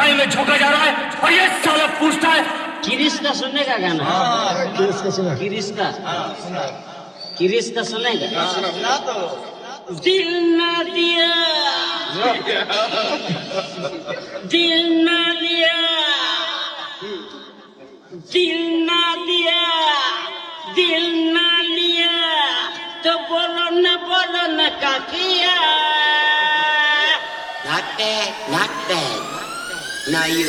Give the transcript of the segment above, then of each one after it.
खाई में झोंका जा रहा है और ये साला पूछता है किरिश का सुनने का गाना। किरिश का सुना। किरिश का किरिश का सुनेगा। सुना तो दिल ना दिया दिल ना दिया दिल ना दिया दिल ना लिया तो बोलो न का किया। Not bad. Now you.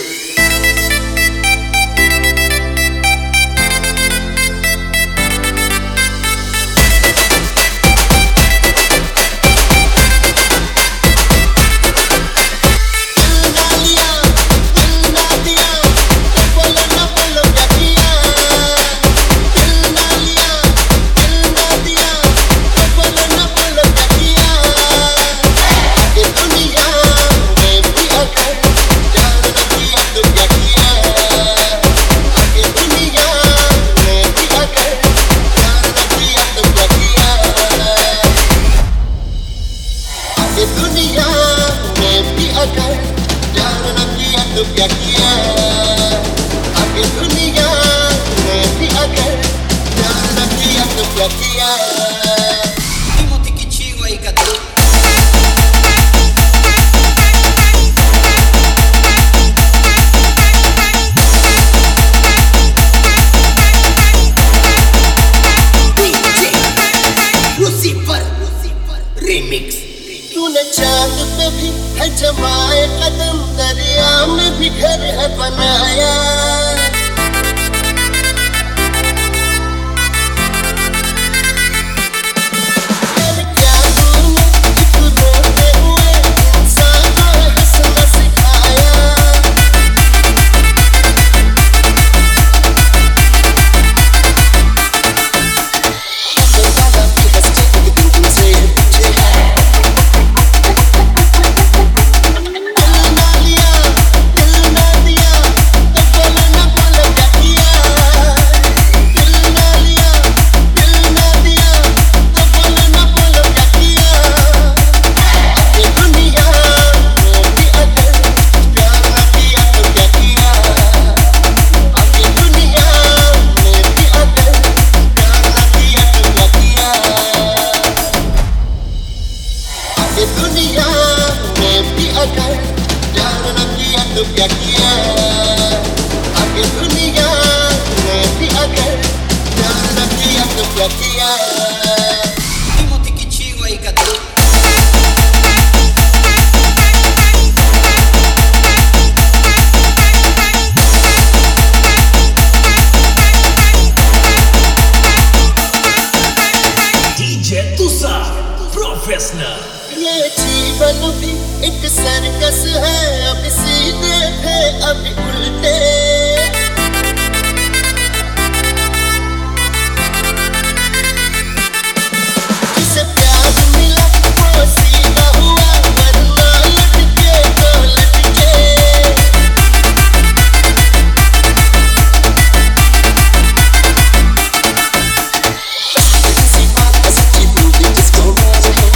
दुनिया में भी अगर प्यार न किया तो क्या किया। आगे दुनिया में भी अगर प्यार न किया तो क्या किया। तूने चांद पे भी है जमाए कदम, दरिया में भी घर है बनाया। दुनिया में भी अगर प्यार न किया तो क्या किया। आगे दुनिया में भी अगर प्यार न किया तो क्या किया। DJ Tusa Professional। ये जीवन भी एक सर्कस है, अभी सीधे थे अभी उल्टे। जिसे प्यार मिला वो सीधा हुआ, वरना लटके तो लटके। किसी बात का सच्ची बूंदी जिसको मालूम है।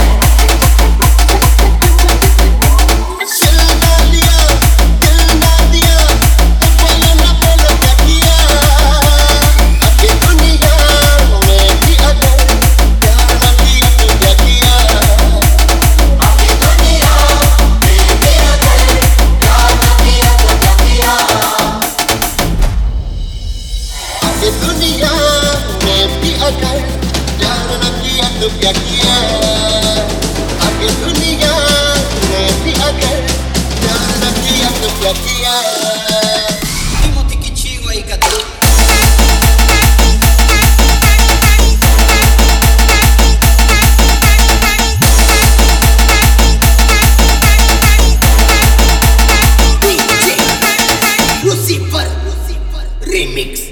दुनिया में भी अगर प्यार न किया तो क्या किया। आगे दुनिया में भी अगर प्यार न किया तो क्या किया। Lucifer Remix।